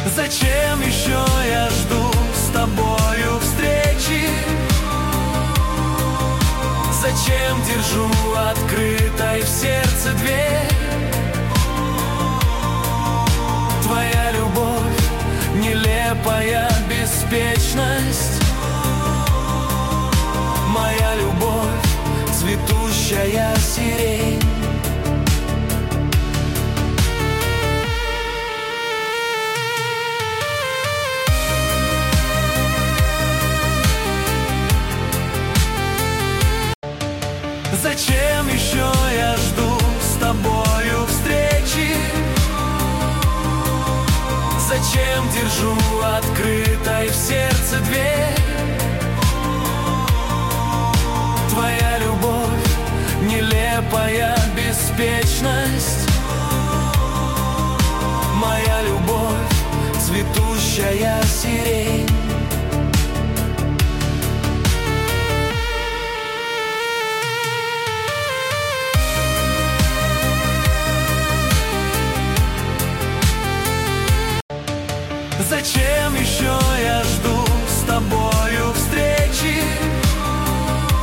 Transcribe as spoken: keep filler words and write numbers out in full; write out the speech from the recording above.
Зачем еще я жду с тобою встречи? Зачем держу открытой в сердце дверь? Твоя любовь, нелепая беспечность. Моя любовь, цветущая сирень. Зачем еще я жду с тобою встречи? Зачем держу открытой в сердце дверь? Твоя любовь, нелепая беспечность. Моя любовь, цветущая сирень. Зачем еще я жду